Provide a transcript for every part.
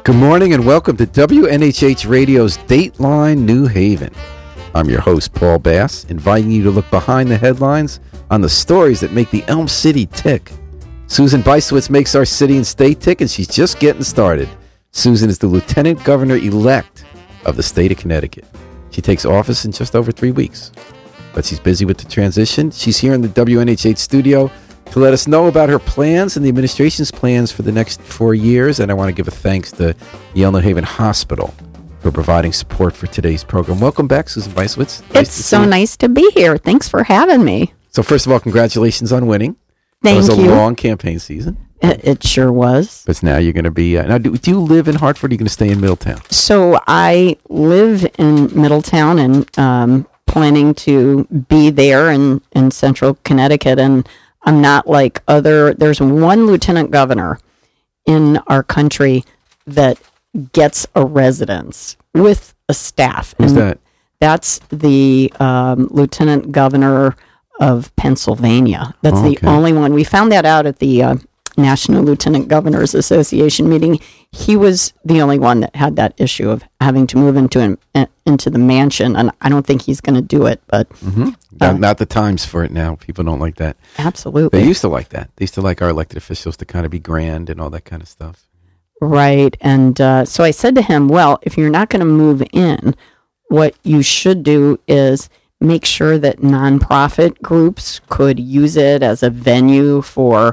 Good morning and welcome to WNHH Radio's Dateline New Haven. I'm your host, Paul Bass, inviting you to look behind the headlines on the stories that make the Elm City tick. Susan Bysiewicz makes our city and state tick, and she's just getting started. Susan is the Lieutenant Governor-elect of the state of Connecticut. She takes office in just over 3 weeks, but she's busy with the transition. She's here in the WNHH studio to let us know about her plans and the administration's plans for the next 4 years. And I want to give a thanks to Yale New Haven Hospital for providing support for today's program. Welcome back, Susan Bysiewicz. It's so nice to be here. Thanks for having me. So first of all, congratulations on winning. Thank you. It was a long campaign season. It sure was. But now you're going to be... now, do you live in Hartford or are you going to stay in Middletown? So I live in Middletown and planning to be there in central Connecticut. And I'm not like there's one lieutenant governor in our country that gets a residence with a staff. Who's that? That's the lieutenant governor of Pennsylvania. That's the only one. We found that out at the National Lieutenant Governors Association meeting. He was the only one that had that issue of having to move into the mansion, and I don't think he's going to do it. But not the times for it now. People don't like that. Absolutely, they used to like that. They used to like our elected officials to kind of be grand and all that kind of stuff. Right, and so I said to him, "Well, if you're not going to move in, what you should do is make sure that nonprofit groups could use it as a venue for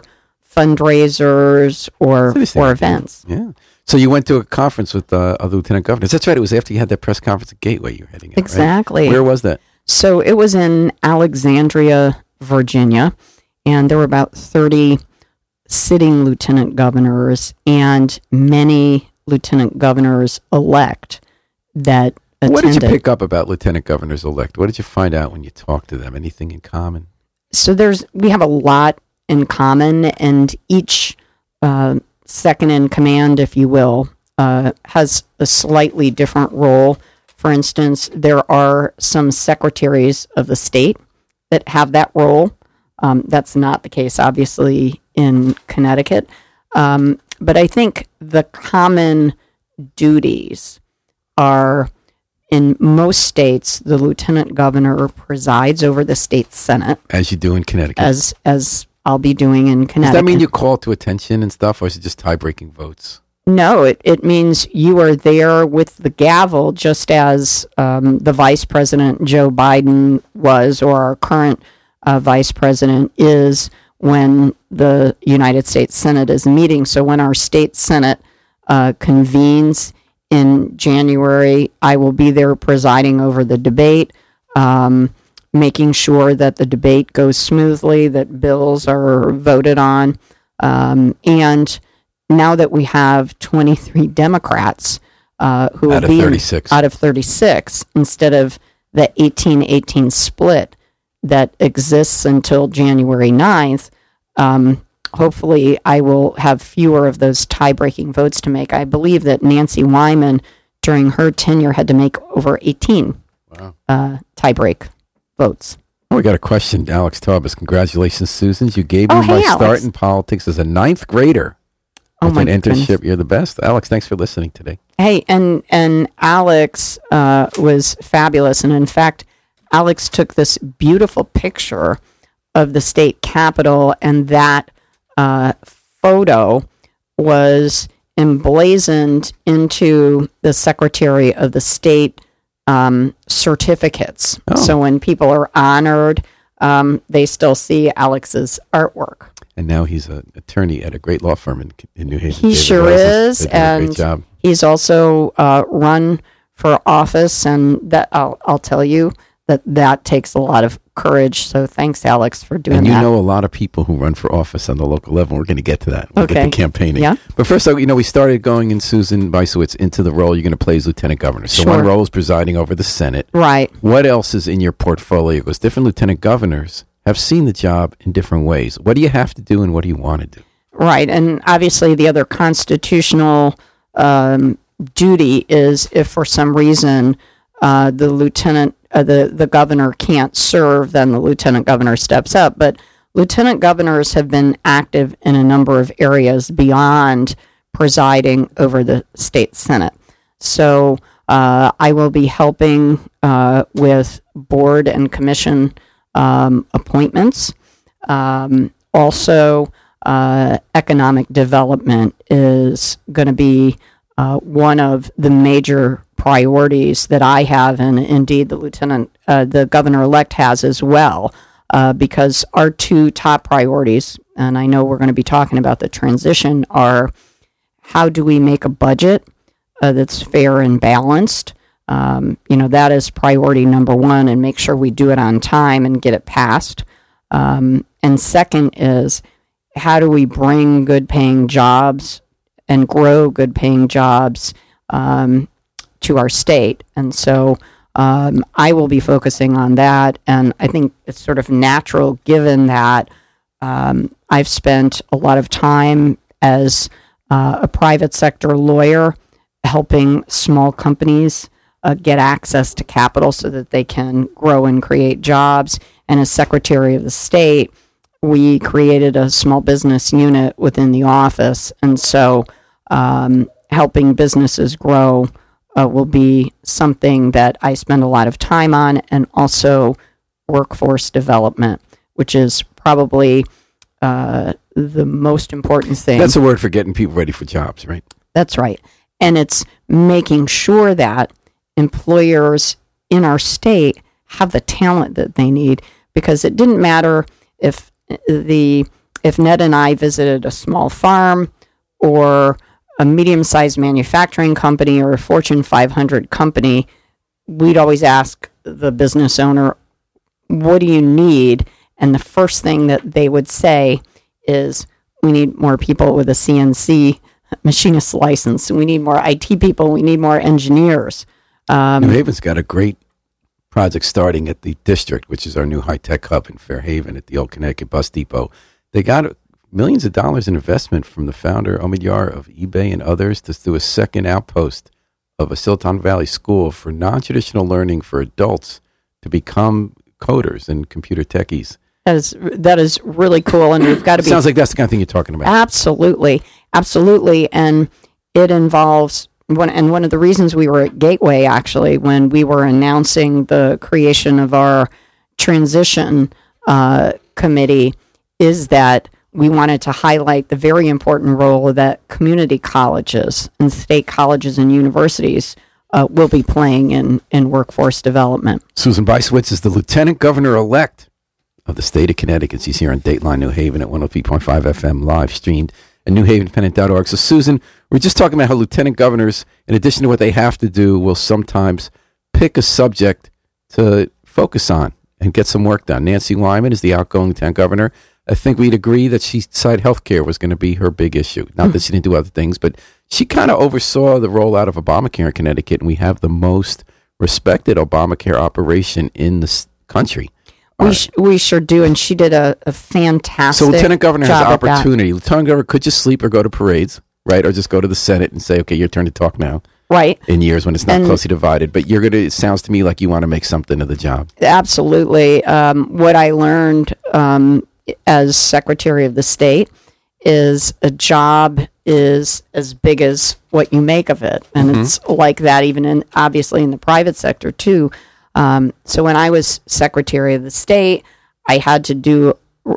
fundraisers or events." Yeah. So you went to a conference with other lieutenant governors. That's right. It was after you had that press conference at Gateway you were heading out, exactly. Right? Where was that? So it was in Alexandria, Virginia, and there were about 30 sitting lieutenant governors and many lieutenant governors-elect that attended. What did you pick up about lieutenant governors-elect? What did you find out when you talked to them? Anything in common? So we have a lot in common, and each second in command, if you will, has a slightly different role. For instance, there are some secretaries of the state that have that role. That's not the case, obviously, in Connecticut. But I think the common duties are, in most states, the lieutenant governor presides over the state senate. As you do in Connecticut. As I'll be doing in Connecticut. Does that mean you call to attention and stuff, or is it just tie-breaking votes? No, it means you are there with the gavel, just as the Vice President Joe Biden was, or our current Vice President is, when the United States Senate is meeting. So when our state Senate convenes in January, I will be there presiding over the debate, making sure that the debate goes smoothly, that bills are voted on, and now that we have 23 Democrats who will be out of 36, instead of the 18-18 split that exists until January 9th, hopefully I will have fewer of those tie-breaking votes to make. I believe that Nancy Wyman, during her tenure, had to make over 18 tie-break votes. Oh, we got a question. Alex Taubes. Congratulations, Susan. You gave me my start in politics as a ninth grader. With an internship. You're the best. Alex, thanks for listening today. Hey, and Alex was fabulous. And in fact, Alex took this beautiful picture of the state capitol, and that photo was emblazoned into the Secretary of the State certificates. Oh. So when people are honored, they still see Alex's artwork. And now he's an attorney at a great law firm in New Haven. He sure is, and great job. He's also run for office, and that I'll tell you that takes a lot of courage. So thanks, Alex, for doing that. And you know a lot of people who run for office on the local level. We're going to get to that. We'll get to campaigning. Yeah. But first, we started going in Susan Bysiewicz into the role you're going to play as lieutenant governor. So one role is presiding over the Senate. Right. What else is in your portfolio? Because different lieutenant governors have seen the job in different ways. What do you have to do and what do you want to do? Right. And obviously the other constitutional duty is if for some reason the lieutenant, the governor can't serve, then the lieutenant governor steps up. But lieutenant governors have been active in a number of areas beyond presiding over the state Senate. So I will be helping with board and commission appointments. Also, economic development is going to be one of the major priorities that I have, and indeed the governor-elect has as well, because our two top priorities, and I know we're going to be talking about the transition, are how do we make a budget that's fair and balanced. That is priority number one, and make sure we do it on time and get it passed. And second is, how do we bring good-paying jobs and grow good-paying jobs to our state? And so I will be focusing on that, and I think it's sort of natural given that I've spent a lot of time as a private sector lawyer helping small companies get access to capital so that they can grow and create jobs. And as Secretary of the State, we created a small business unit within the office. And so helping businesses grow will be something that I spend a lot of time on, and also workforce development, which is probably the most important thing. That's a word for getting people ready for jobs, right? That's right. And it's making sure that employers in our state have the talent that they need, because it didn't matter if Ned and I visited a small farm or a medium-sized manufacturing company or a Fortune 500 company, we'd always ask the business owner, what do you need? And the first thing that they would say is, we need more people with a CNC machinist license. We need more IT people. We need more engineers. New Haven's got a great project starting at the district, which is our new high-tech hub in Fairhaven at the old Connecticut bus depot. They got millions of dollars in investment from the founder, Omidyar, of eBay and others to do a second outpost of a Silicon Valley school for non-traditional learning for adults to become coders and computer techies. That is really cool, and we've got to be... Sounds like that's the kind of thing you're talking about. Absolutely. And it involves... One of the reasons we were at Gateway, actually, when we were announcing the creation of our transition committee, is that we wanted to highlight the very important role that community colleges and state colleges and universities will be playing in workforce development. Susan Bysiewicz is the Lieutenant Governor-elect of the state of Connecticut. She's here on Dateline New Haven at 103.5 FM, live streamed at newhavenpennant.org. So, Susan, we're just talking about how lieutenant governors, in addition to what they have to do, will sometimes pick a subject to focus on and get some work done. Nancy Wyman is the outgoing lieutenant governor. I think we'd agree that she decided health care was going to be her big issue. Not that she didn't do other things, but she kind of oversaw the rollout of Obamacare in Connecticut, and we have the most respected Obamacare operation in the country. We sure do, and she did a fantastic So Lieutenant Governor has job at that. opportunity. Lieutenant Governor could just sleep or go to parades, right? Or just go to the Senate and say, okay, your turn to talk now. Right. In years when it's not closely divided. But it sounds to me like you want to make something of the job. Absolutely. What I learned as Secretary of the State is a job is as big as what you make of it. And it's like that even obviously in the private sector too. So when I was Secretary of the State, I had to do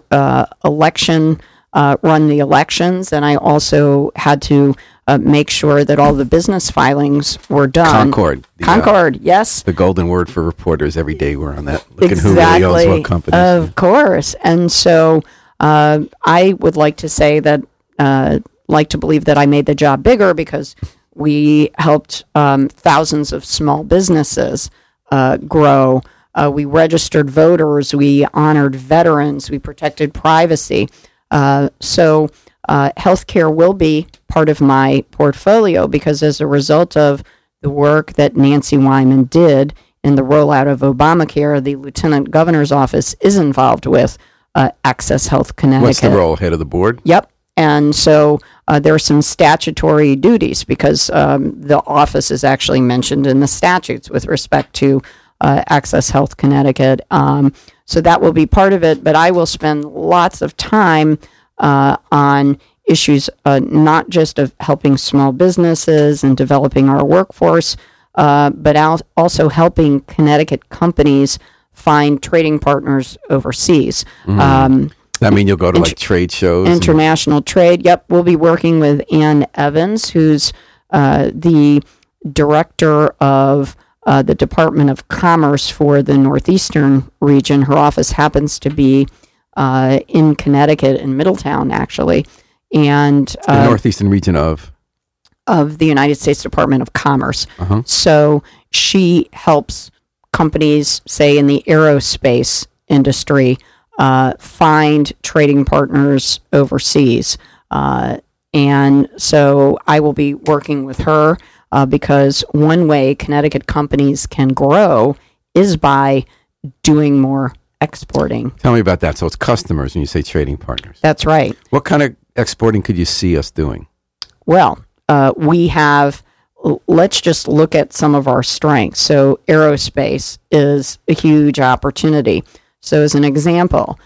run the elections, and I also had to make sure that all the business filings were done. Concord, yes. The golden word for reporters every day. We're on that. Looking who really owns what companies. Of course. And so I would like to say that, like to believe that I made the job bigger because we helped thousands of small businesses grow. We registered voters. We honored veterans. We protected privacy. So healthcare will be part of my portfolio because as a result of the work that Nancy Wyman did in the rollout of Obamacare, the Lieutenant Governor's Office is involved with Access Health Connecticut. What's the role? Head of the board? Yep. And so there are some statutory duties because the office is actually mentioned in the statutes with respect to Access Health Connecticut. So that will be part of it, but I will spend lots of time on issues not just of helping small businesses and developing our workforce, but also helping Connecticut companies find trading partners overseas. I mean, you'll go to like trade shows? International trade. Yep. We'll be working with Ann Evans, who's the director of the Department of Commerce for the Northeastern region. Her office happens to be in Connecticut, in Middletown, actually. And the Northeastern region of the United States Department of Commerce. Uh-huh. So she helps companies, say, in the aerospace industry, find trading partners overseas. And so I will be working with her because one way Connecticut companies can grow is by doing more exporting. Tell me about that. So it's customers when you say trading partners. That's right. What kind of exporting could you see us doing? Well, we have, let's just look at some of our strengths. So aerospace is a huge opportunity. So as an example,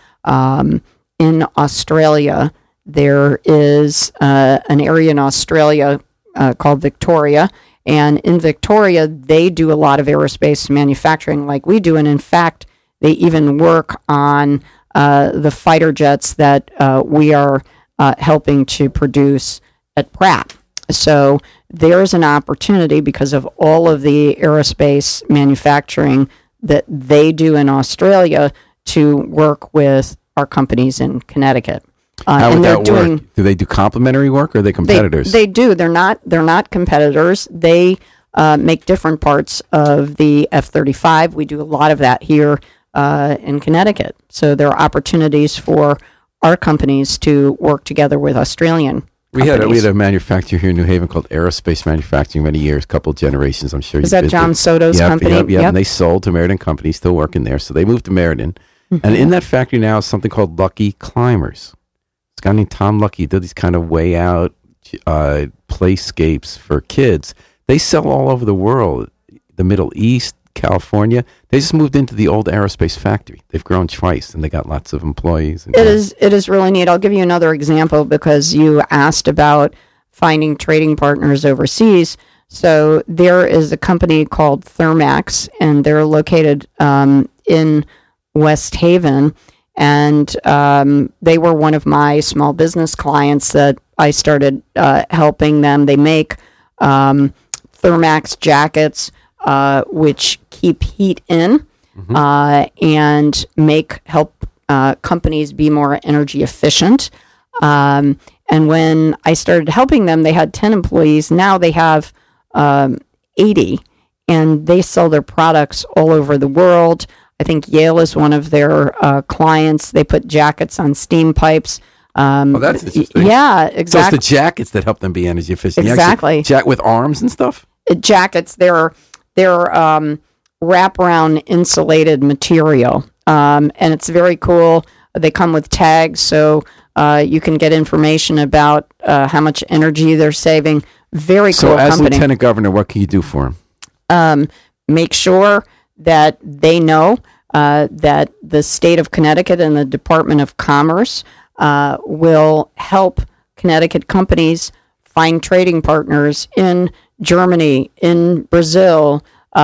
in Australia, there is an area in Australia called Victoria. And in Victoria, they do a lot of aerospace manufacturing like we do. And in fact, they even work on the fighter jets that we are helping to produce at Pratt. So there's an opportunity because of all of the aerospace manufacturing that they do in Australia to work with our companies in Connecticut. How would that work? Do they do complementary work or are they competitors? They do. They're not competitors. They make different parts of the F-35. We do a lot of that here in Connecticut. So there are opportunities for our companies to work together with Australian companies. We had a manufacturer here in New Haven called Aerospace Manufacturing many years, couple of generations. I'm sure is that John Soto's company? Yep. And they sold to Meriden Company, still working there. So they moved to Meriden. Mm-hmm. And in that factory now is something called Lucky Climbers. This guy named Tom Lucky did these kind of way out playscapes for kids. They sell all over the world, the Middle East, California. They just moved into the old aerospace factory. They've grown twice, and they got lots of employees. It is really neat. I'll give you another example because you asked about finding trading partners overseas. So there is a company called Thermax, and they're located in West Haven, and they were one of my small business clients that I started helping them. They make Thermax jackets, which keep heat in and help companies be more energy efficient. And when I started helping them, they had 10 employees. Now they have 80, and they sell their products all over the world. I think Yale is one of their clients. They put jackets on steam pipes. That's interesting. Yeah, exactly. So it's the jackets that help them be energy efficient. Exactly. With arms and stuff? Jackets, they're wraparound insulated material, and it's very cool. They come with tags, so you can get information about how much energy they're saving. Very cool company. So as Lieutenant Governor, what can you do for them? Make sure that they know that the state of Connecticut and the Department of Commerce will help Connecticut companies find trading partners in Germany, in Brazil,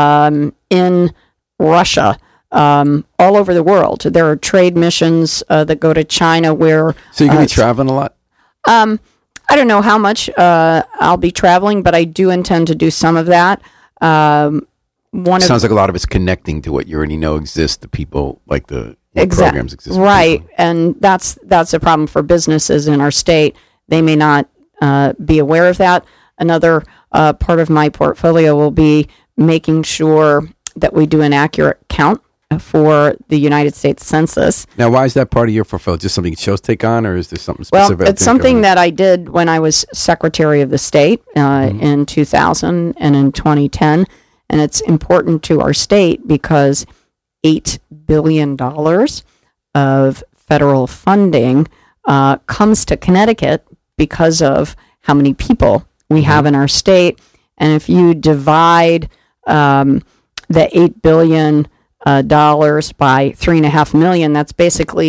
in Russia, all over the world. There are trade missions that go to China where... So you're going to be traveling a lot? I don't know how much I'll be traveling, but I do intend to do some of that. Sounds like a lot of it's connecting to what you already know exists, the people, like the programs exist. Right, and that's a problem for businesses in our state. They may not be aware of that. Another part of my portfolio will be making sure that we do an accurate count for the United States Census. Now, why is that part of your portfolio? Just something you chose to take on, or is there something specific? Well, it's something that I did when I was Secretary of the State in 2000 and in 2010, and it's important to our state because $8 billion of federal funding comes to Connecticut because of how many people we have in our state. And if you divide the $8 billion dollars by $3.5 million. That's basically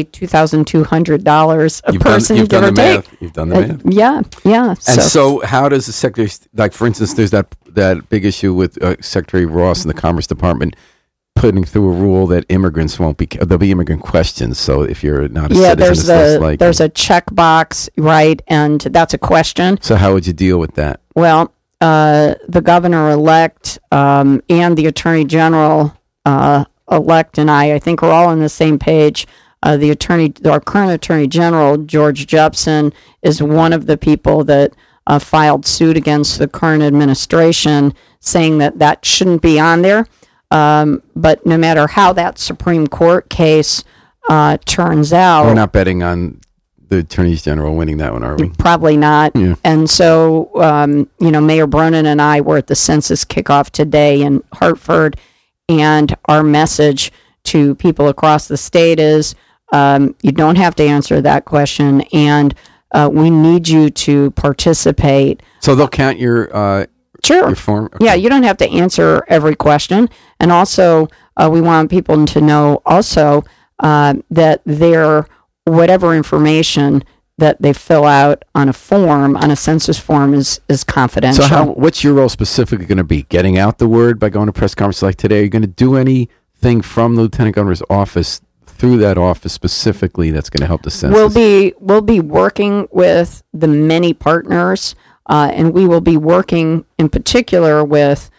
$2,200 a person, give or take. You've done the math. Yeah. And so how does the secretary, like for instance, there's that big issue with Secretary Ross in the Commerce Department putting through a rule that immigrants won't be, there'll be immigrant questions. So if you're not a citizen, there's a checkbox, right? And that's a question. So how would you deal with that? Well, the governor-elect and the attorney general-elect and I think we're all on the same page. Our current attorney general, George Jepsen, is one of the people that filed suit against the current administration, saying that shouldn't be on there. But no matter how that Supreme Court case turns out, we're not betting on the attorneys general winning that one, are we? Probably not. Yeah. And so, Mayor Bronin and I were at the census kickoff today in Hartford, and our message to people across the state is you don't have to answer that question, and we need you to participate. So they'll count your Sure. your form? Okay. Yeah, you don't have to answer every question. And also, we want people to know also that whatever information that they fill out on a census form is confidential. So what's your role specifically going to be? Getting out the word by going to press conferences like today? Are you going to do anything from the Lieutenant Governor's office through that office specifically that's going to help the census? We'll be working with the many partners, and we will be working in particular with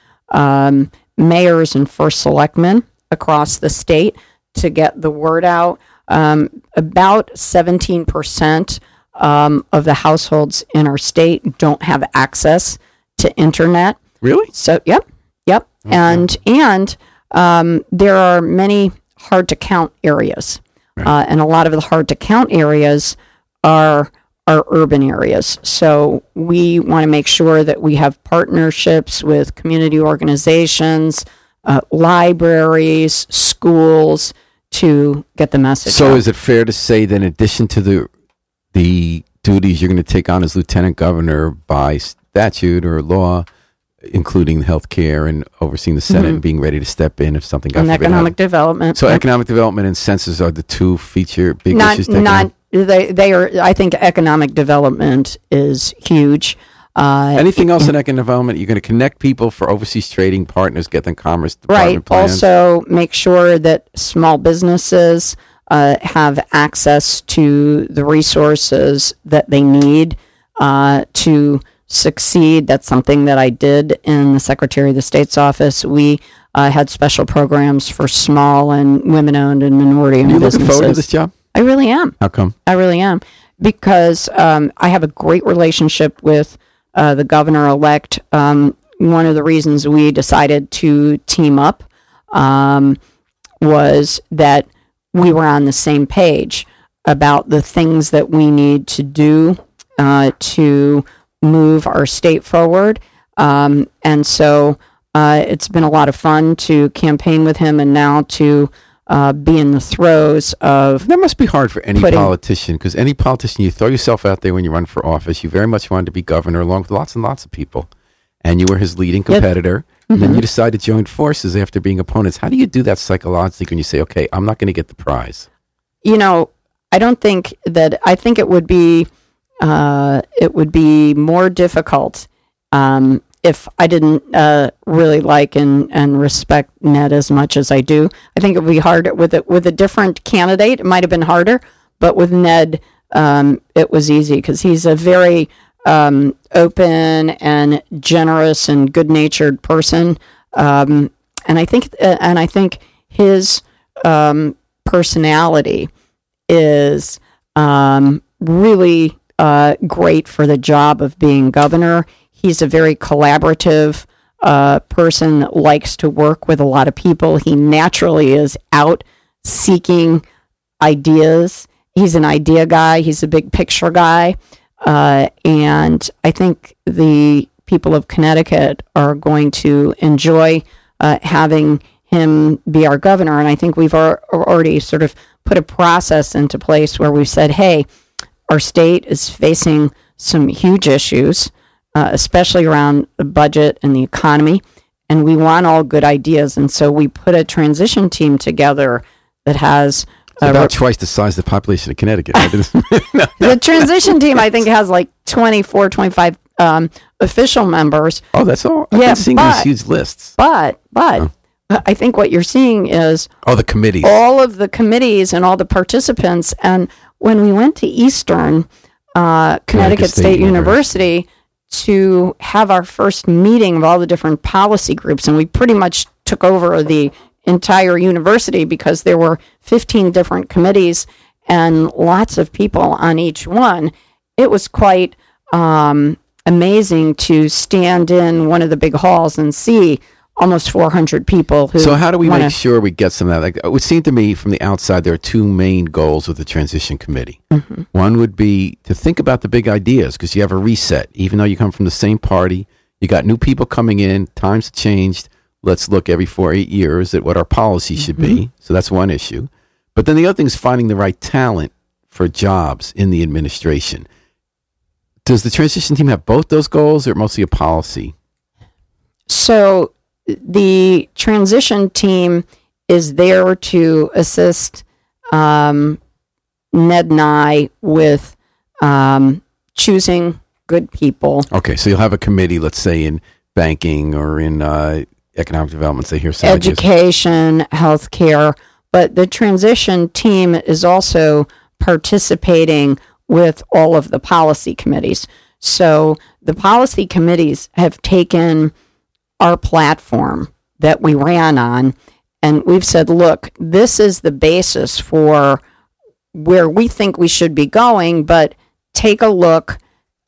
mayors and first selectmen across the state to get the word out. About 17% of the households in our state don't have access to internet. Really? So, yep. Okay. And there are many hard to count areas, right. And a lot of the hard to count areas are urban areas. So we want to make sure that we have partnerships with community organizations, libraries, schools, to get the message So out. is it fair to say that in addition to the duties you're going to take on as Lieutenant Governor by statute or law, including health care and overseeing the Senate and being ready to step in if something got and economic development. So economic development and census are the two big issues. They are. I think economic development is huge. Anything else in economic development? You're going to connect people for overseas trading partners, get them Commerce Department plans. Also, make sure that small businesses have access to the resources that they need to succeed. That's something that I did in the Secretary of the State's office. We had special programs for small and women-owned and minority-owned businesses. Are you looking forward to this job? I really am. How come? I really am. Because I have a great relationship with the governor-elect. One of the reasons we decided to team up was that we were on the same page about the things that we need to do to move our state forward. And so it's been a lot of fun to campaign with him and now to be in the throes of... That must be hard for any politician, because any politician, you throw yourself out there when you run for office. You very much wanted to be governor along with lots and lots of people. And you were his leading competitor. Yep. And then you decide to join forces after being opponents. How do you do that psychologically when you say, okay, I'm not going to get the prize? I don't think that... I think it would be more difficult if I didn't really like and respect Ned as much as I do. I think it would be harder with a different candidate. It might have been harder, but with Ned, it was easy because he's a very open and generous and good-natured person, and I think his personality is really great for the job of being governor. He's a very collaborative person that likes to work with a lot of people. He naturally is out seeking ideas. He's an idea guy. He's a big picture guy. And I think the people of Connecticut are going to enjoy having him be our governor. And I think we've already sort of put a process into place where we've said, hey, our state is facing some huge issues, especially around the budget and the economy. and we want all good ideas. And so we put a transition team together that has about twice the size of the population of Connecticut. The transition team, I think, has like 24, 25 official members. Oh, that's all? I've been seeing these huge lists. But I think what you're seeing is the committees. All of the committees and all the participants. And when we went to Eastern Connecticut State University to have our first meeting of all the different policy groups, and we pretty much took over the entire university because there were 15 different committees and lots of people on each one. It was quite amazing to stand in one of the big halls and see almost 400 people. So how do we make sure we get some of that? Like, it would seem to me from the outside there are two main goals of the transition committee. Mm-hmm. One would be to think about the big ideas, because you have a reset. Even though you come from the same party, you got new people coming in, times have changed. Let's look every 4-8 years at what our policy should be. So that's one issue. But then the other thing is finding the right talent for jobs in the administration. Does the transition team have both those goals, or mostly a policy? So the transition team is there to assist Ned and I with choosing good people. Okay, so you'll have a committee, let's say in banking or in economic development, say here, education, healthcare, but the transition team is also participating with all of the policy committees. So the policy committees have taken our platform that we ran on, and we've said, look, this is the basis for where we think we should be going, but take a look,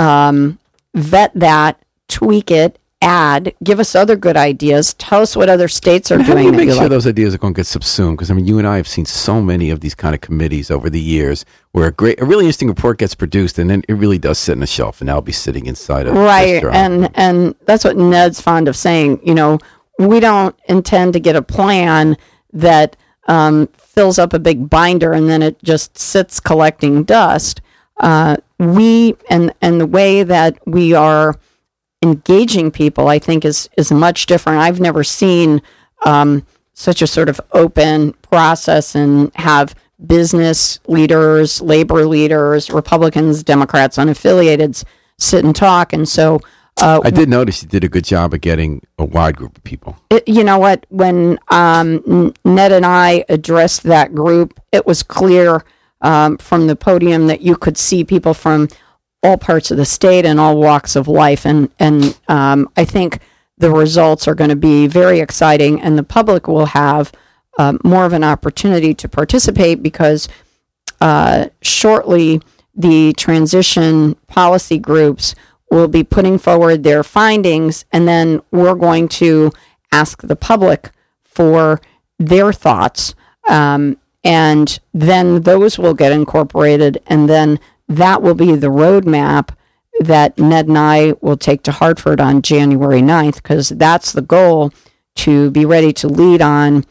vet that, tweak it, add, give us other good ideas, tell us what other states are doing. How do you make sure those ideas are going to get subsumed? Because, I mean, you and I have seen so many of these kind of committees over the years where a really interesting report gets produced, and then it really does sit on a shelf, and now it'll be sitting inside a restaurant. And that's what Ned's fond of saying. You know, we don't intend to get a plan that fills up a big binder and then it just sits collecting dust. We and the way that we are engaging people, I think, is much different. I've never seen such a sort of open process and have business leaders, labor leaders, Republicans, Democrats, unaffiliated sit and talk. And so I did notice you did a good job of getting a wide group of people. You know what? When Ned and I addressed that group, it was clear from the podium that you could see people from all parts of the state and all walks of life. And I think the results are going to be very exciting, and the public will have more of an opportunity to participate because shortly the transition policy groups will be putting forward their findings, and then we're going to ask the public for their thoughts. And then those will get incorporated, and then that will be the roadmap that Ned and I will take to Hartford on January 9th, because that's the goal, to be ready to lead on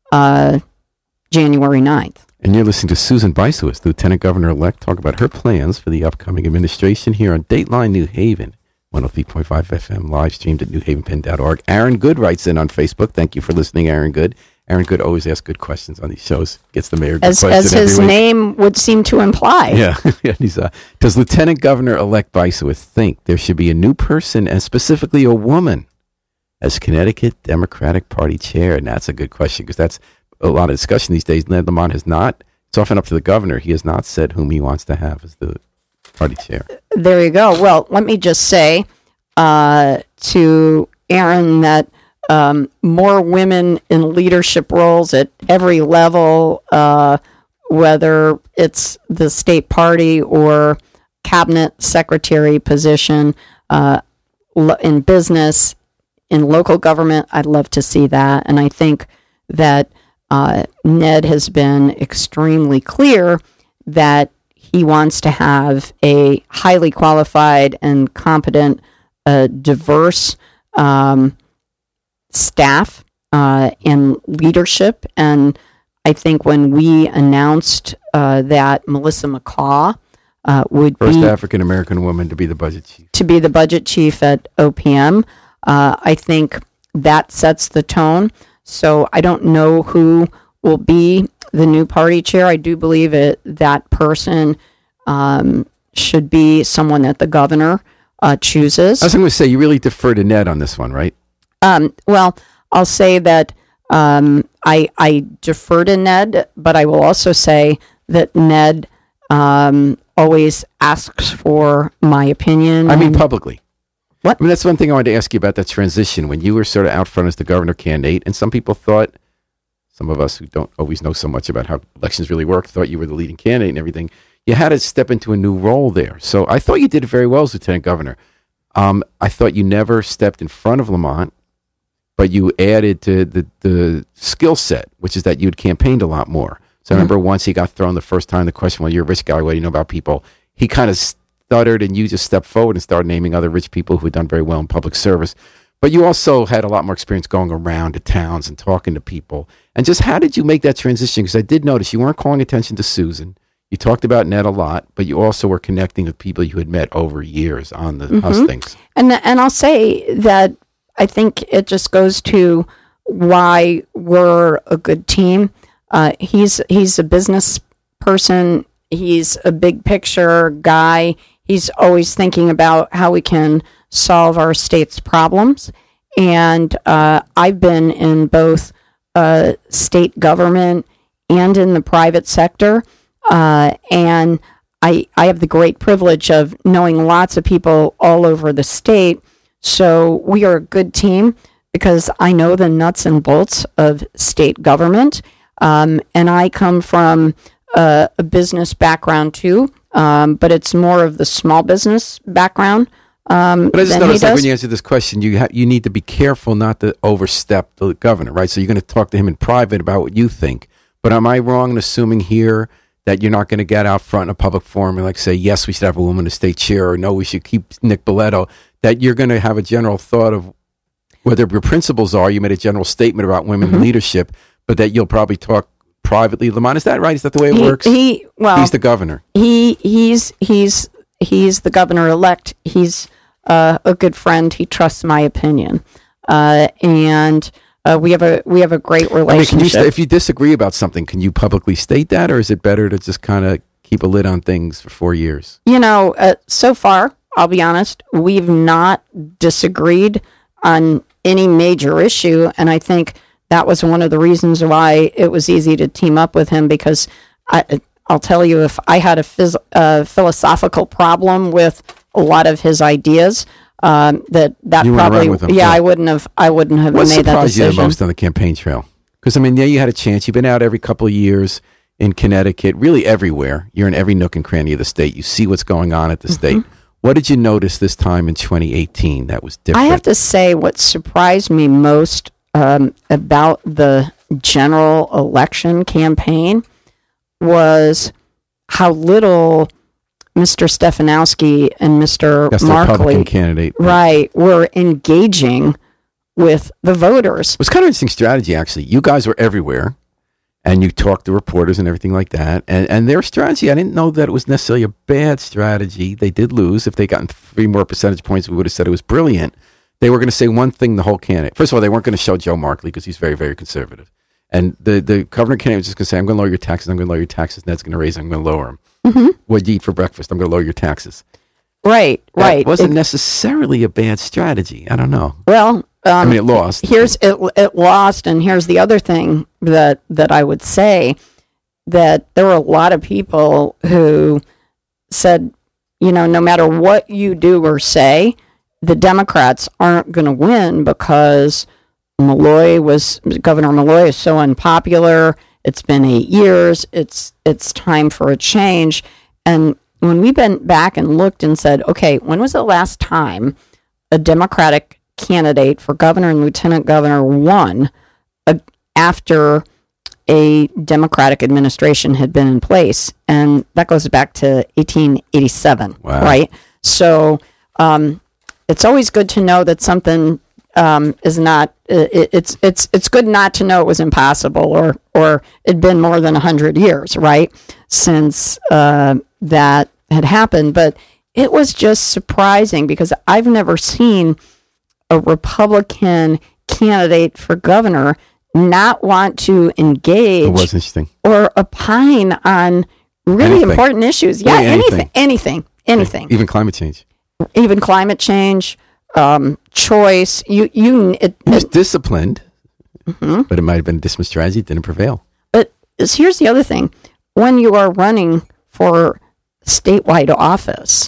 January 9th. And you're listening to Susan Bysiewicz, Lieutenant Governor-elect, talk about her plans for the upcoming administration here on Dateline New Haven, 103.5 FM, live streamed at newhavenpen.org. Aaron Good writes in on Facebook. Thank you for listening, Aaron Good. Aaron Good always asks good questions on these shows. Gets the mayor good questions as his name would seem to imply. Yeah. He's, does Lieutenant Governor-elect Bysiewicz think there should be a new person, and specifically a woman, as Connecticut Democratic Party chair? And that's a good question, because that's a lot of discussion these days. Ned Lamont has not. It's often up to the governor. He has not said whom he wants to have as the party chair. There you go. Well, let me just say to Aaron that more women in leadership roles at every level, whether it's the state party or cabinet secretary position, in business, in local government, I'd love to see that. And I think that Ned has been extremely clear that he wants to have a highly qualified and competent, diverse staff and leadership. And I think when we announced that Melissa McCaw would be first African-American woman to be the budget chief. To be the budget chief at OPM, I think that sets the tone. So I don't know who will be the new party chair. I do believe that person should be someone that the governor chooses. I was going to say, you really defer to Ned on this one, right? Well, I'll say that I defer to Ned, but I will also say that Ned always asks for my opinion. I mean, publicly. What? I mean, that's one thing I wanted to ask you about that transition when you were sort of out front as the governor candidate, and some people thought, some of us who don't always know so much about how elections really work, thought you were the leading candidate and everything. You had to step into a new role there. So I thought you did it very well as lieutenant governor. I thought you never stepped in front of Lamont, but you added to the skill set, which is that you'd campaigned a lot more. So I remember once he got thrown the first time, the question, well, you're a rich guy, what do you know about people? He kind of stuttered, and you just stepped forward and started naming other rich people who had done very well in public service. But you also had a lot more experience going around to towns and talking to people. And just how did you make that transition? Because I did notice you weren't calling attention to Susan. You talked about Ned a lot, but you also were connecting with people you had met over years on the hustings. And I'll say that I think it just goes to why we're a good team. He's a business person. He's a big picture guy. He's always thinking about how we can solve our state's problems. And I've been in both state government and in the private sector. And I have the great privilege of knowing lots of people all over the state. So we are a good team because I know the nuts and bolts of state government. And I come from a business background too. But it's more of the small business background. But I just noticed, like, when you answer this question, you need to be careful not to overstep the governor, right? So you're going to talk to him in private about what you think. But am I wrong in assuming here that you're not going to get out front in a public forum and like say, yes, we should have a woman as state chair, or no, we should keep Nick Boletto? That you're going to have a general thought of whether your principles are. You made a general statement about women in leadership, but that you'll probably talk privately. Lamont, is that right? Is that the way it works? He's the governor. He's the governor-elect. He's a good friend. He trusts my opinion, and we have a great relationship. I mean, if you disagree about something, can you publicly state that, or is it better to just kind of keep a lid on things for 4 years? So far, I'll be honest, we've not disagreed on any major issue, and I think that was one of the reasons why it was easy to team up with him, because I'll tell you, if I had a philosophical problem with a lot of his ideas, that probably, I wouldn't have made that decision. What surprised you the most on the campaign trail? Because, I mean, you had a chance. You've been out every couple of years in Connecticut, really everywhere. You're in every nook and cranny of the state. You see what's going on at the state. What did you notice this time in 2018 that was different? I have to say what surprised me most about the general election campaign was how little Mr. Stefanowski and Mr. Markley, candidate, were engaging with the voters. It was kind of an interesting strategy, actually. You guys were everywhere, and you talked to reporters and everything like that. And their strategy, I didn't know that it was necessarily a bad strategy. They did lose. If they gotten 3 more percentage points, we would have said it was brilliant. They were going to say one thing the whole candidate. First of all, they weren't going to show Joe Markley because he's very, very conservative. And the governor candidate was just going to say, I'm going to lower your taxes, I'm going to lower your taxes, Ned's going to raise them, I'm going to lower them. What do you eat for breakfast? I'm going to lower your taxes. Right. That wasn't necessarily a bad strategy. I don't know. Well, I mean, it lost. It lost, and here's the other thing that I would say, that there were a lot of people who said, no matter what you do or say, the Democrats aren't going to win because Governor Malloy is so unpopular. It's been 8 years. It's time for a change. And when we went back and looked and said, okay, when was the last time a Democratic candidate for governor and lieutenant governor won after a Democratic administration had been in place? And that goes back to 1887, right? So it's always good to know that something is not. It's good not to know it was impossible or it'd been more than 100 years, right, since that had happened. But it was just surprising because I've never seen a Republican candidate for governor not want to engage It was interesting. or opine on really Anything. important issues. Yeah, Really anything. Even climate change. Even climate change, choice. He was disciplined, but it might have been a disciplined strategy. It didn't prevail. But here's the other thing. When you are running for statewide office,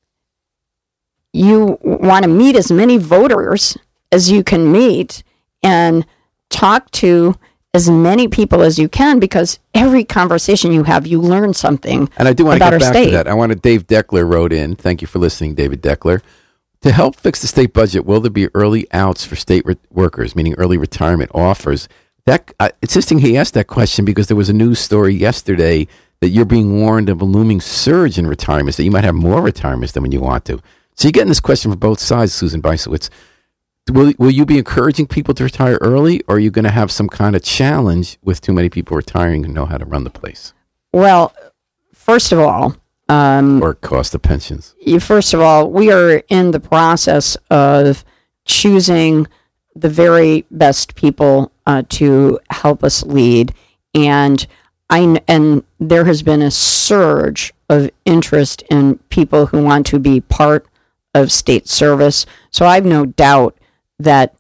you want to meet as many voters as you can meet and talk to as many people as you can, because every conversation you have, you learn something. And I do want to about get our back state. to that. I wanted Dave Deckler wrote in. Thank you for listening, David Deckler. To help fix the state budget, will there be early outs for state workers, meaning early retirement offers? That it's interesting he asked that question because there was a news story yesterday that you're being warned of a looming surge in retirements, that you might have more retirements than when you want to. So you're getting this question from both sides, Susan Beisowitz. Will you be encouraging people to retire early, or are you going to have some kind of challenge with too many people retiring who know how to run the place? Well, first of all, Or cost of pensions? we are in the process of choosing the very best people to help us lead, and there has been a surge of interest in people who want to be part of state service. So I have no doubt that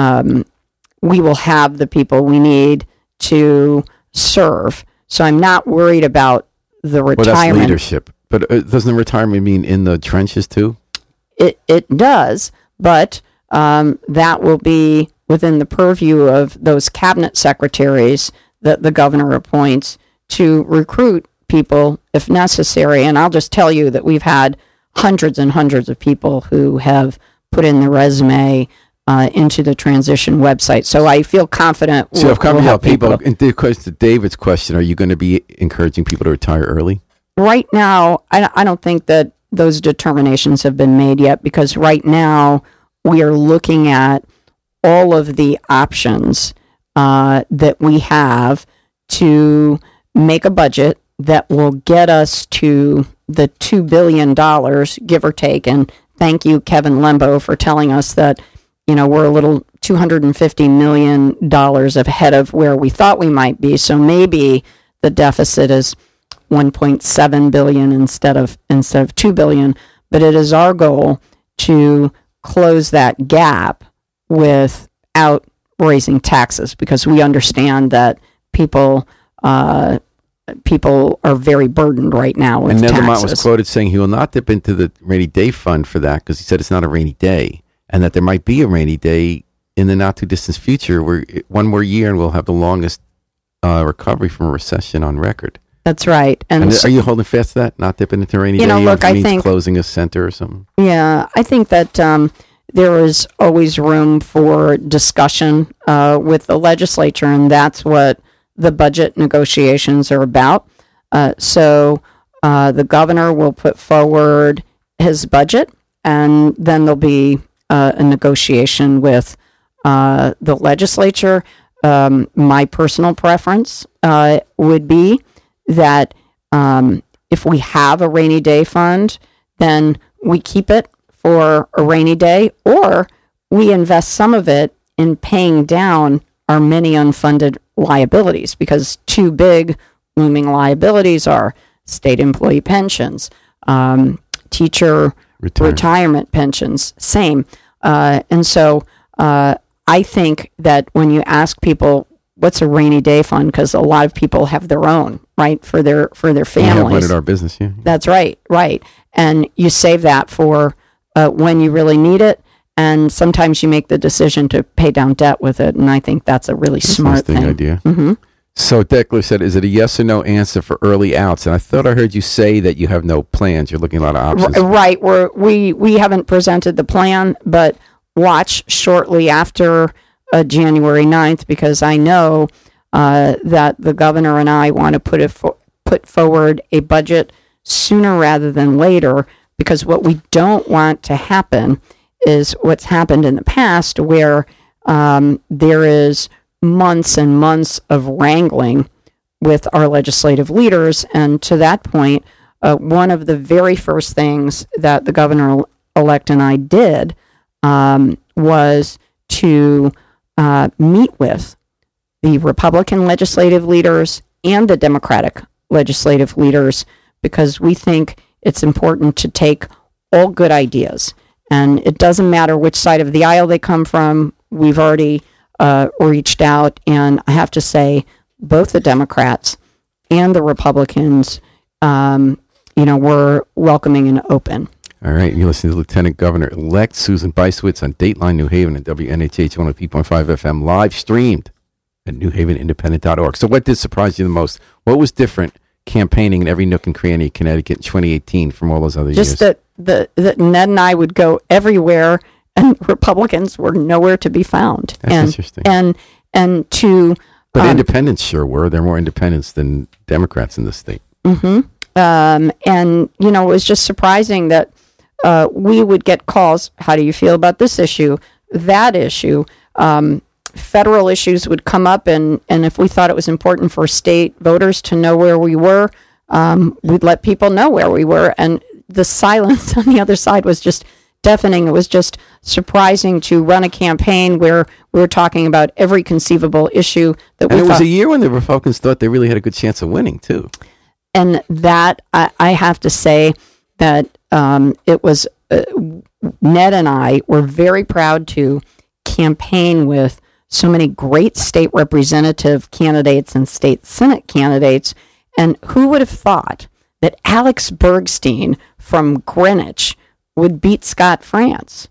we will have the people we need to serve. So I'm not worried about the retirement. Well, that's leadership. But doesn't the retirement mean in the trenches too? It does, but that will be within the purview of those cabinet secretaries that the governor appoints to recruit people if necessary. And I'll just tell you that we've had hundreds and hundreds of people who have put in the resume into the transition website. So I feel confident. So I've come to help people. And to David's question, are you going to be encouraging people to retire early? Right now, I don't think that those determinations have been made yet, because right now we are looking at all of the options that we have to make a budget that will get us to the $2 billion, give or take. And thank you, Kevin Lembo, for telling us that, we're a little $250 million ahead of where we thought we might be. So maybe the deficit is $1.7 billion instead of $2 billion. But it is our goal to close that gap without raising taxes, because we understand that people are very burdened right now with taxes. And taxes. Nevermont was quoted saying he will not dip into the rainy day fund for that, because he said it's not a rainy day, and that there might be a rainy day in the not too distant future, where one more year and we'll have the longest recovery from a recession on record. That's right. And are you holding fast to that? Not dipping into a rainy day? Look, I think closing a center or something. Yeah, I think that there is always room for discussion with the legislature, and that's what the budget negotiations are about. So the governor will put forward his budget, and then there'll be a negotiation with the legislature. My personal preference would be that if we have a rainy day fund, then we keep it for a rainy day, or we invest some of it in paying down our many unfunded liabilities, because two big looming liabilities are state employee pensions, teacher retirement pensions, same. And so I think that when you ask people, what's a rainy day fund? Because a lot of people have their own, right, for their families. We have one at our business, yeah. That's right. And you save that for when you really need it, and sometimes you make the decision to pay down debt with it, and I think that's a really smart thing. Idea. Mm-hmm. So Deckler said, is it a yes or no answer for early outs? And I thought I heard you say that you have no plans. You're looking at a lot of options. Right. We haven't presented the plan, but watch shortly after January 9th, because I know that the governor and I want to put forward a budget sooner rather than later, because what we don't want to happen is what's happened in the past, where there is months and months of wrangling with our legislative leaders. And to that point, one of the very first things that the governor-elect and I did was to meet with the Republican legislative leaders and the Democratic legislative leaders, because we think it's important to take all good ideas. And it doesn't matter which side of the aisle they come from. We've already reached out, and I have to say, both the Democrats and the Republicans, were welcoming and open. All right, you're listening to Lieutenant Governor-elect Susan Bysiewicz on Dateline New Haven and WNHH 103.5 FM, live streamed at newhavenindependent.org. So what did surprise you the most? What was different campaigning in every nook and cranny of Connecticut in 2018 from all those other years? Just that Ned and I would go everywhere, and Republicans were nowhere to be found. That's interesting. And to... But independents sure were. There are more independents than Democrats in the state. Mm-hmm. And, it was just surprising that we would get calls. How do you feel about this issue, that issue? Federal issues would come up, and if we thought it was important for state voters to know where we were, we'd let people know where we were. And the silence on the other side was just deafening. It was just surprising to run a campaign where we were talking about every conceivable issue that we thought. And it was a year when the Republicans thought they really had a good chance of winning, too. And that, I have to say that it was, Ned and I were very proud to campaign with so many great state representative candidates and state Senate candidates. And who would have thought that Alex Bergstein from Greenwich would beat Scott France?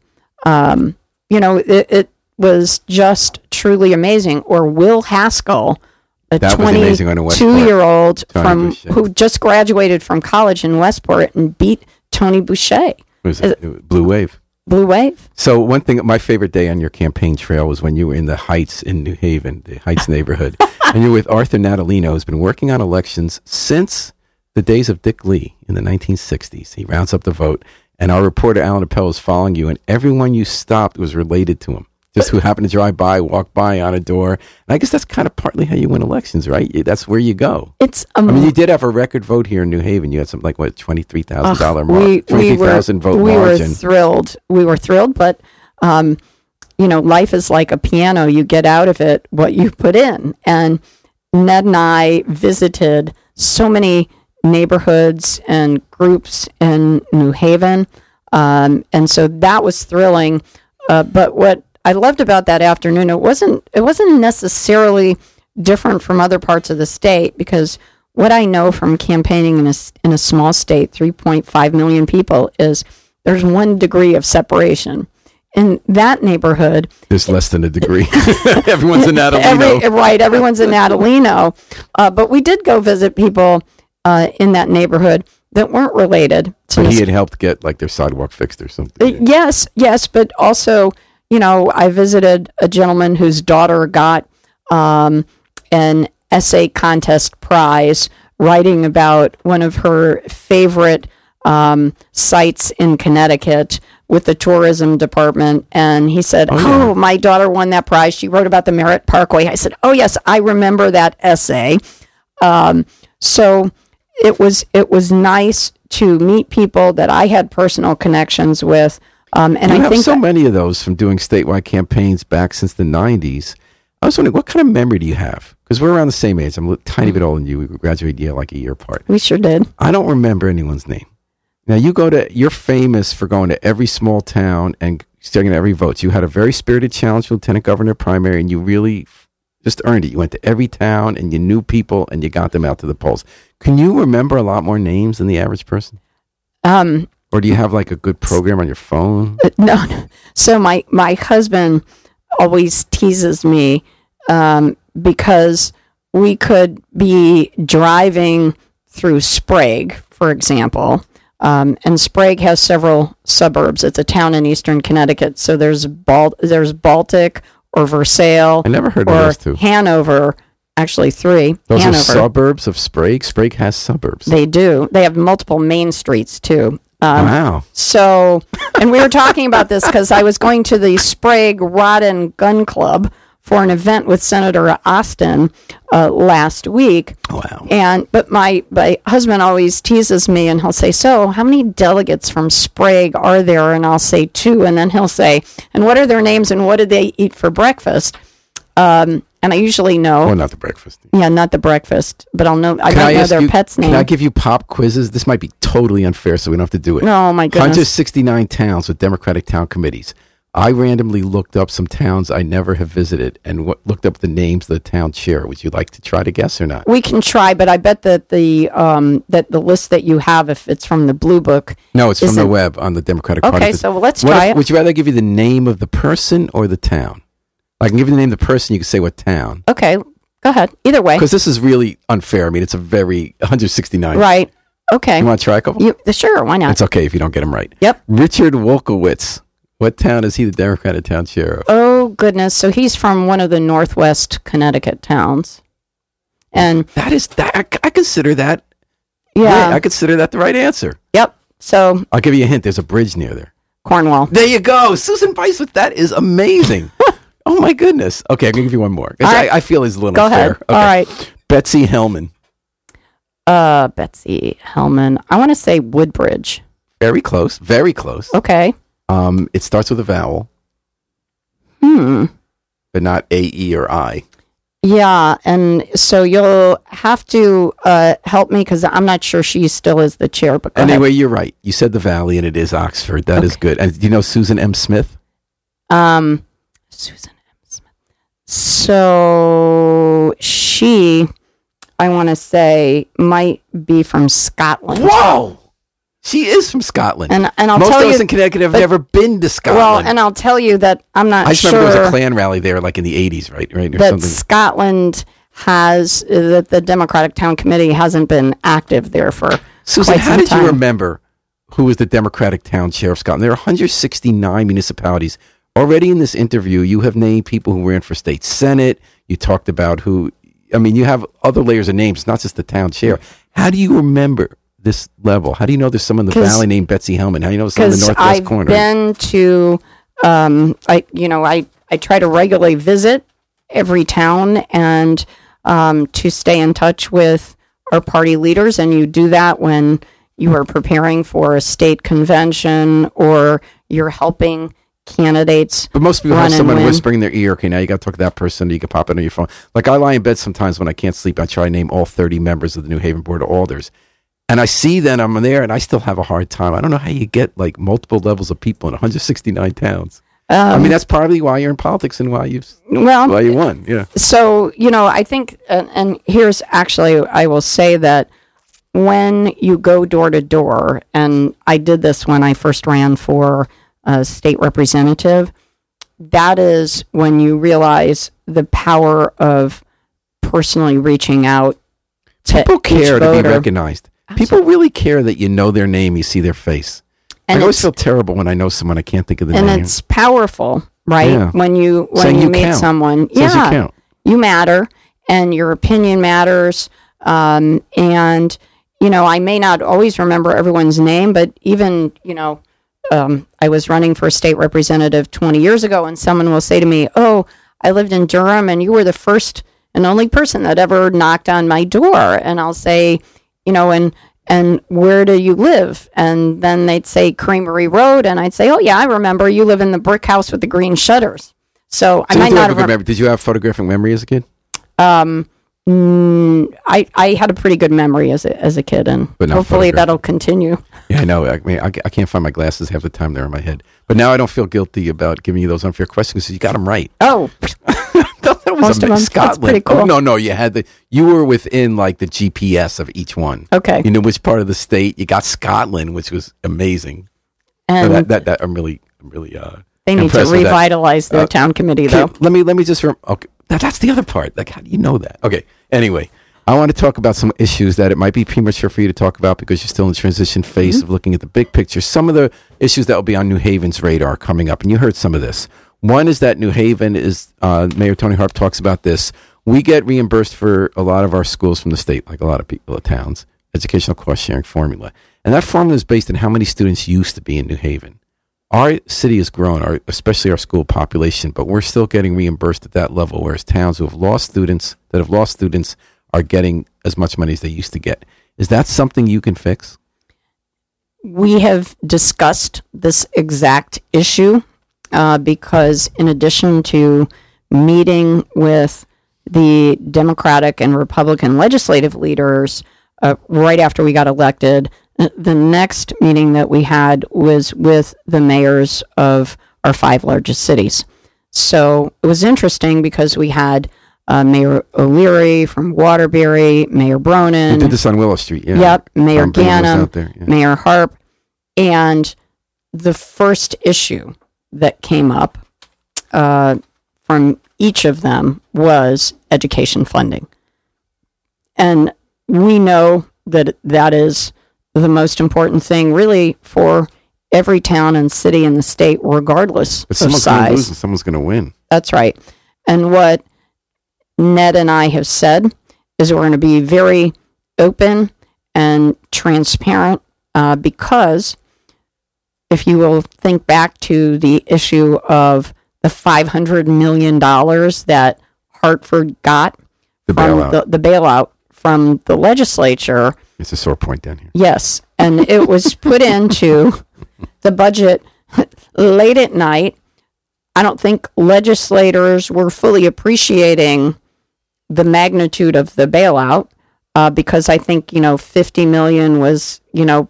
It was just truly amazing. Or Will Haskell, a 22-year-old who just graduated from college in Westport and beat Tony Boucher. Blue Wave. Blue Wave. So one thing, my favorite day on your campaign trail was when you were in the Heights in New Haven, the Heights neighborhood, and you're with Arthur Natalino, who's been working on elections since the days of Dick Lee in the 1960s. He rounds up the vote, and our reporter Alan Appel was following you, and everyone you stopped was related to him. Just who happened to drive by, walk by on a door. And I guess that's kind of partly how you win elections, right? That's where you go. You did have a record vote here in New Haven. You had something like, $23,000 mark, 23,000 vote margin. We were thrilled. We were thrilled, but, life is like a piano. You get out of it what you put in. And Ned and I visited so many neighborhoods and groups in New Haven. And so that was thrilling. But what I loved about that afternoon, it wasn't necessarily different from other parts of the state, because what I know from campaigning in a small state, 3.5 million people, is there's 1 degree of separation. In that neighborhood, there's less than a degree. Everyone's in Natalino. Right, everyone's in Natalino. But we did go visit people in that neighborhood that weren't related. So he had helped get their sidewalk fixed or something. Yes, but also, I visited a gentleman whose daughter got an essay contest prize writing about one of her favorite sites in Connecticut with the tourism department. And he said, my daughter won that prize. She wrote about the Merritt Parkway. I said, oh, yes, I remember that essay. So it was nice to meet people that I had personal connections with. And I have so many of those from doing statewide campaigns back since the 90s. I was wondering, what kind of memory do you have? Because we're around the same age. I'm a tiny bit older than you. We graduated Yale like a year apart. We sure did. I don't remember anyone's name. Now, you're famous for going to every small town and studying every vote. You had a very spirited challenge for lieutenant governor primary, and you really just earned it. You went to every town, and you knew people, and you got them out to the polls. Can you remember a lot more names than the average person? Or do you have a good program on your phone? No. So my husband always teases me because we could be driving through Sprague, for example, and Sprague has several suburbs. It's a town in eastern Connecticut. So there's Baltic or Versailles. I never heard of those two. Hanover. Actually, 3. Those Hanover. Are suburbs of Sprague? Sprague has suburbs. They do. They have multiple main streets, too. Wow. So, and we were talking about this because I was going to the Sprague Rod and Gun Club for an event with Senator Austin last week. Wow. But my husband always teases me, and he'll say, so how many delegates from Sprague are there? And I'll say 2. And then he'll say, and what are their names and what did they eat for breakfast? And I usually know. Or not the breakfast. Yeah, not the breakfast, but I might know their pet's name. Can I give you pop quizzes? This might be totally unfair, so we don't have to do it. Oh, my goodness. 169 towns with Democratic town committees. I randomly looked up some towns I never have visited and looked up the names of the town chair. Would you like to try to guess or not? We can try, but I bet that the list that you have, if it's from the Blue Book... No, it's from the web on the Democratic Party. Okay, so let's try it. Would you rather give you the name of the person or the town? I can give you the name of the person. You can say what town. Okay, go ahead. Either way. Because this is really unfair. I mean, it's a very 169. Right. Okay. You want to try a couple? Sure, why not? It's okay if you don't get them right. Yep. Richard Wolkowitz. What town is he the Democratic town chair of? Oh, goodness. So he's from one of the Northwest Connecticut towns. And that is that. I consider that. Yeah. Right, I consider that the right answer. Yep. So I'll give you a hint. There's a bridge near there. Cornwall. There you go. Susan Beiswitz. That is amazing. Oh, my goodness. Okay, I'm going to give you one more. Right. I feel it's a little Go fair. ahead. Okay. All right. Betsy Hellman. Betsy Hellman. I want to say Woodbridge. Very close. Very close. Okay. It starts with a vowel. But not A, E, or I. Yeah, and so you'll have to help me because I'm not sure she still is the chair. But anyway, you're right. You said the Valley, and it is Oxford. That is good. And do you know Susan M. Smith? Susan M. Smith. So she, I want to say, might be from Scotland. Whoa! She is from Scotland. And I'll Most tell of us you, in Connecticut have never been to Scotland. Well, and I'll tell you that I'm not sure. I just remember there was a Klan rally there like in the 80s, right? Or that something. Scotland has, that the Democratic Town Committee hasn't been active there for Susan, quite some how did time. you remember who was the Democratic Town Chair of Scotland? There are 169 municipalities. Already in this interview, you have named people who ran for state senate. You talked about who, I mean, you have other layers of names, not just the town chair. How do you remember this level? How do you know there's someone in the Valley named Betsy Hellman? How do you know someone in the Northwest corner? Because I've been to, I try to regularly visit every town and to stay in touch with our party leaders, and you do that when you are preparing for a state convention or you're helping candidates. But most people have someone whispering in their ear, okay, now you got to talk to that person, you can pop it on your phone. Like I lie in bed sometimes when I can't sleep, I try to name all 30 members of the New Haven Board of Alders. And I see that I'm there and I still have a hard time. I don't know how you get like multiple levels of people in 169 towns. I mean, that's probably why you're in politics and why you won. Yeah. So, I think, and here's actually, I will say that when you go door to door, and I did this when I first ran for a state representative, that is when you realize the power of personally reaching out to people care each voter. To be recognized. People really care that you know their name, you see their face. And I always feel terrible when I know someone I can't think of the name. And it's powerful, right? Yeah. When you meet count. someone, Says you count. You matter, and your opinion matters. And I may not always remember everyone's name, but even I was running for a state representative 20 years ago, and someone will say to me, "Oh, I lived in Durham, and you were the first and only person that ever knocked on my door." And I'll say, and where do you live? And then they'd say Creamery Road, and I'd say, oh yeah, I remember, you live in the brick house with the green shutters. So I might not have. Did you have photographic memory as a kid? I had a pretty good memory as a kid, and hopefully that'll continue. Yeah, I know. I mean, I can't find my glasses half the time; they're in my head. But now I don't feel guilty about giving you those unfair questions because you got them right. Oh, that was most of them. Scotland. That's pretty cool. Oh, no, you were within like the GPS of each one. Okay, you knew which part of the state. You got Scotland, which was amazing. And so that I'm really. They need to revitalize their town committee, though. Let me just. Okay, that's the other part. Like, how do you know that? Okay. Anyway, I want to talk about some issues that it might be premature for you to talk about because you're still in the transition phase of looking at the big picture. Some of the issues that will be on New Haven's radar coming up, and you heard some of this. One is that New Haven is, Mayor Tony Harp talks about this. We get reimbursed for a lot of our schools from the state, like a lot of people, towns, educational cost sharing formula. And that formula is based on how many students used to be in New Haven. Our city has grown, especially our school population, but we're still getting reimbursed at that level, whereas towns that have lost students are getting as much money as they used to get. Is that something you can fix? We have discussed this exact issue because in addition to meeting with the Democratic and Republican legislative leaders right after we got elected. The next meeting that we had was with the mayors of our 5 largest cities. So it was interesting because we had Mayor O'Leary from Waterbury, Mayor Bronin. We did this on Willow Street, yeah. Yep, Mayor Tom Bennett was Ganem, out there, yeah. Mayor Harp. And the first issue that came up from each of them was education funding. And we know that that is the most important thing really for every town and city in the state, regardless But of someone's going to size. lose and someone's going to win. That's right. And what Ned and I have said is we're going to be very open and transparent because if you will think back to the issue of the $500 million that Hartford got The from bailout. the bailout from the legislature. It's a sore point down here. Yes, and it was put into the budget late at night. I don't think legislators were fully appreciating the magnitude of the bailout because I think 50 million was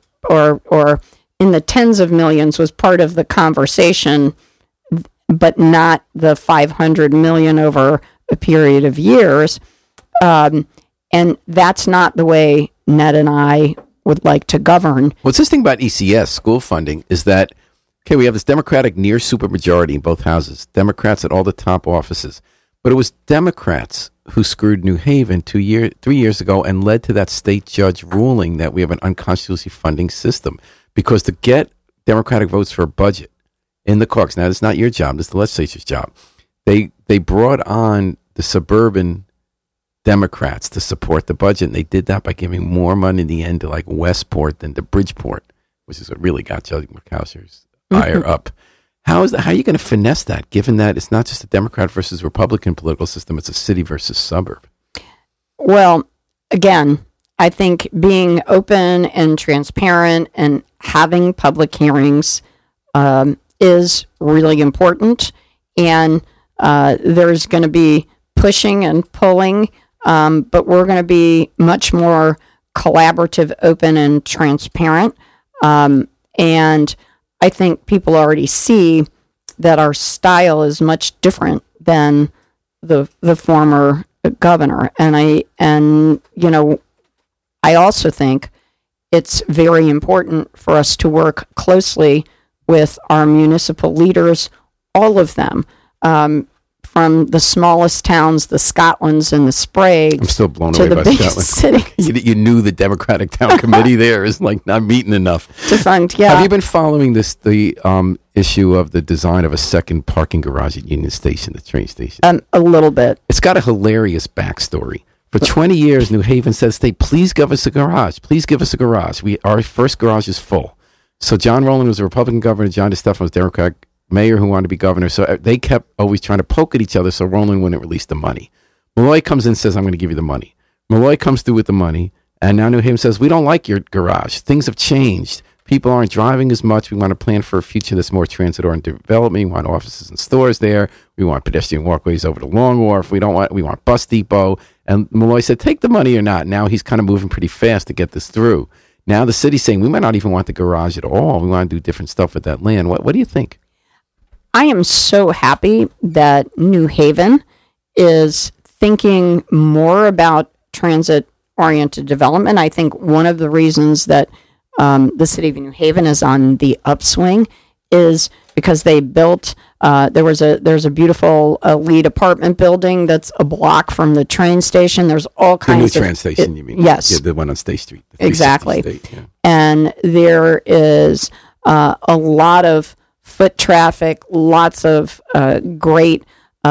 or in the tens of millions was part of the conversation, but not the 500 million over a period of years. And that's not the way Ned and I would like to govern. What's this thing about ECS, school funding, is that, okay, we have this Democratic near supermajority in both houses, Democrats at all the top offices. But it was Democrats who screwed New Haven 3 years ago and led to that state judge ruling that we have an unconstitutional funding system. Because to get Democratic votes for a budget in the caucus, now it's not your job, this is the legislature's job, they brought on the suburban Democrats to support the budget, and they did that by giving more money in the end to like Westport than to Bridgeport, which is what really got Judge Murkowski's ire up. How are you going to finesse that, given that it's not just a Democrat versus Republican political system, it's a city versus suburb? Well, again, I think being open and transparent and having public hearings is really important, and there's going to be pushing and pulling, but we're going to be much more collaborative, open, and transparent. And I think people already see that our style is much different than the former governor. And I also think it's very important for us to work closely with our municipal leaders, all of them. From the smallest towns, the Scotlands and the Spragues. I'm still blown to away the by biggest Scotland. You knew the Democratic town committee there is like not meeting enough. Defunct, yeah. Have you been following the issue of the design of a second parking garage at Union Station, the train station? A little bit. It's got a hilarious backstory. For 20 years, New Haven says, "State, please give us a garage. Please give us a garage. Our first garage is full." So John Rowland was a Republican governor. John DeStefano was Democratic mayor who wanted to be governor. So they kept always trying to poke at each other so Rowland wouldn't release the money. Malloy comes in and says, "I'm going to give you the money." Malloy comes through with the money, and now New Haven says, "We don't like your garage. Things have changed. People aren't driving as much. We want to plan for a future that's more transit-oriented development. We want offices and stores there. We want pedestrian walkways over the Long Wharf. We want bus depot." And Malloy said, "Take the money or not." Now he's kind of moving pretty fast to get this through. Now the city's saying, we might not even want the garage at all. We want to do different stuff with that land. What do you think? I am so happy that New Haven is thinking more about transit-oriented development. I think one of the reasons that the city of New Haven is on the upswing is because they built. There's a beautiful elite apartment building that's a block from the train station. There's all kinds The new of train station, you mean? Yes, Yeah, the one on State Street. Exactly. State, yeah. And there is a lot of foot traffic, lots of great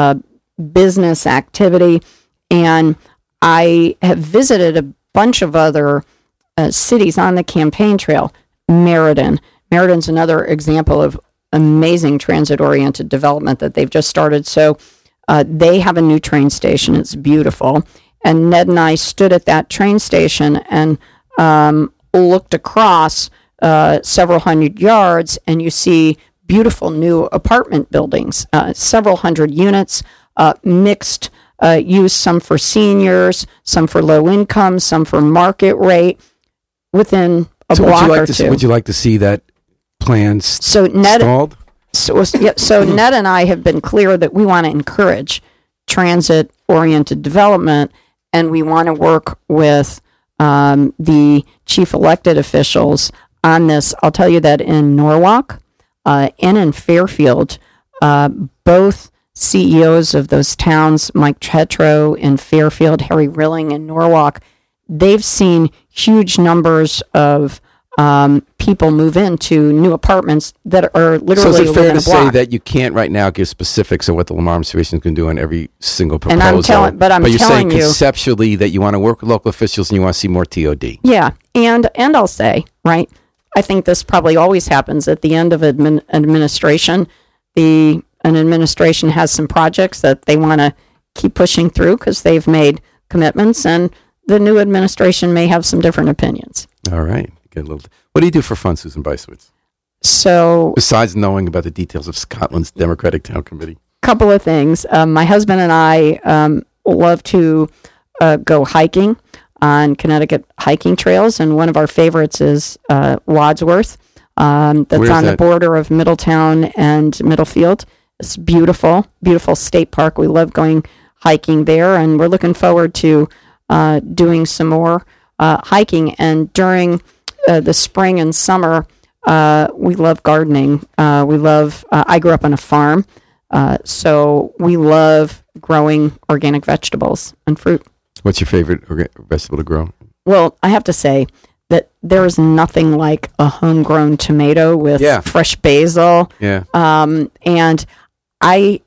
business activity. And I have visited a bunch of other cities on the campaign trail. Meriden's another example of amazing transit-oriented development that they've just started. So they have a new train station. It's beautiful. And Ned and I stood at that train station and looked across several hundred yards, and you see beautiful new apartment buildings, several hundred units, mixed use, some for seniors, some for low income, some for market rate, within a block or two. Would you like to see that plan stalled? So Ned and I have been clear that we want to encourage transit-oriented development, and we want to work with the chief elected officials on this. I'll tell you that in Norwalk and in Fairfield, both CEOs of those towns, Mike Chetro in Fairfield, Harry Rilling in Norwalk, they've seen huge numbers of people move into new apartments that are literally. So is it fair to say that you can't right now give specifics of what the Lamar administration can do on every single proposal? And I'm you're telling saying conceptually that you want to work with local officials and you want to see more TOD. Yeah, and I'll say, right, I think this probably always happens at the end of administration. An administration has some projects that they want to keep pushing through because they've made commitments, and the new administration may have some different opinions. All right. What do you do for fun, Susan Bysiewicz? So, besides knowing about the details of Scotland's Democratic Town Committee? Couple of things. My husband and I love to go hiking on Connecticut hiking trails, and one of our favorites is Wadsworth. That's on the border of Middletown and Middlefield. It's beautiful, beautiful state park. We love going hiking there, and we're looking forward to doing some more hiking. And during the spring and summer, we love gardening. I grew up on a farm, so we love growing organic vegetables and fruit. What's your favorite vegetable to grow? Well, I have to say that there is nothing like a homegrown tomato with fresh basil. Yeah. And I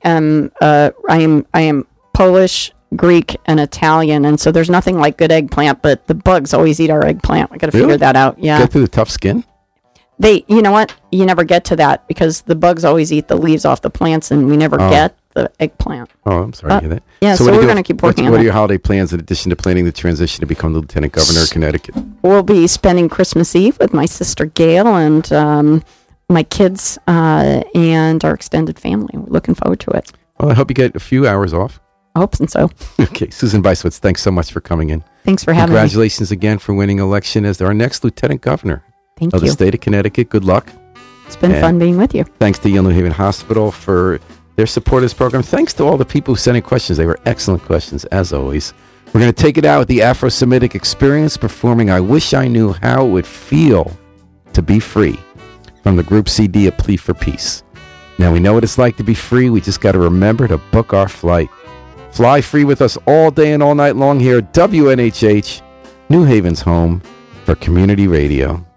am Polish, Greek, and Italian, and so there's nothing like good eggplant, but the bugs always eat our eggplant. I got to figure that out. Yeah. Get through the tough skin? You know what? You never get to that because the bugs always eat the leaves off the plants, and we never get the eggplant. Oh, I'm sorry to hear that. Yeah, so we're going to keep working on it. What are your holiday plans in addition to planning the transition to become the Lieutenant Governor of Connecticut? We'll be spending Christmas Eve with my sister Gail and my kids and our extended family. We're looking forward to it. Well, I hope you get a few hours off. I hope so. Okay, Susan Bysiewicz, thanks so much for coming in. Thanks for having me. Congratulations again for winning election as our next Lieutenant Governor of the state of Connecticut. Good luck. It's been fun being with you. Thanks to Yale New Haven Hospital for their support of this program. Thanks to all the people who sent in questions. They were excellent questions, as always. We're going to take it out with the Afro-Semitic Experience performing I Wish I Knew How It Would Feel to Be Free from the group CD A Plea for Peace. Now, we know what it's like to be free. We just got to remember to book our flight. Fly free with us all day and all night long here at WNHH, New Haven's home for community radio.